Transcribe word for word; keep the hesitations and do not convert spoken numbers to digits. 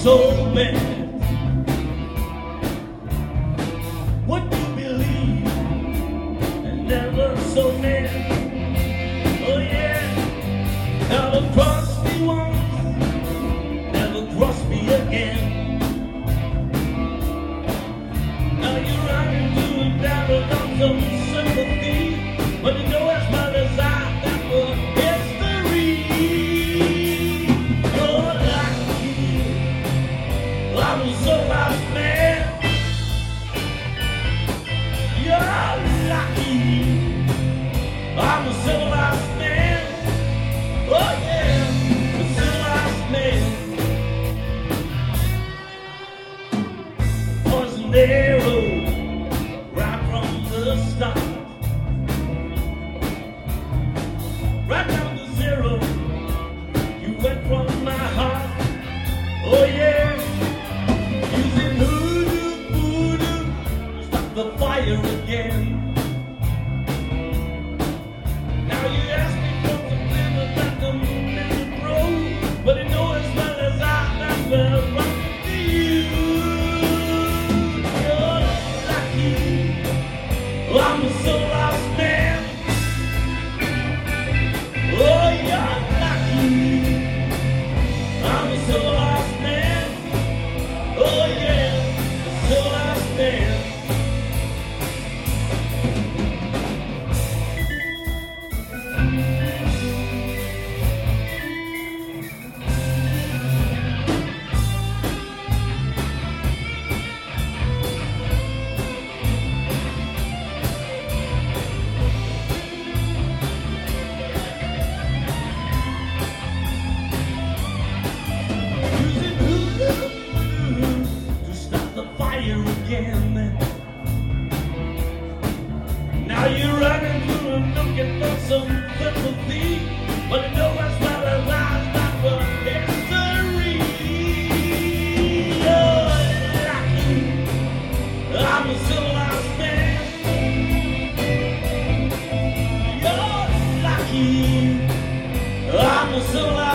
so bad. What you believe and never so mad. Oh yeah, never crossed me once, never crossed me again. Now you're running to a battle of some sympathy, but you know as well as I that was history. You're lucky, I'm so lost, man. You're lucky, I'm a civilized man. Oh yeah, a civilized man. Poison arrow right from the start, right down to zero. You went from my heart. Oh yeah, using hoodoo, voodoo to stop the fire again. Now you ask me for something about the moon and the road, but you know as well as I that will rock to you. You're lucky, I'm a civilized man. Oh, you're lucky, I'm a civilized man. Oh yeah, a civilized man. Using hoodoo to stop the fire again. Now you're running through and looking for some sympathy, but you know as well as I that was history. You're lucky, I'm a civilized man. You're lucky, I'm a civilized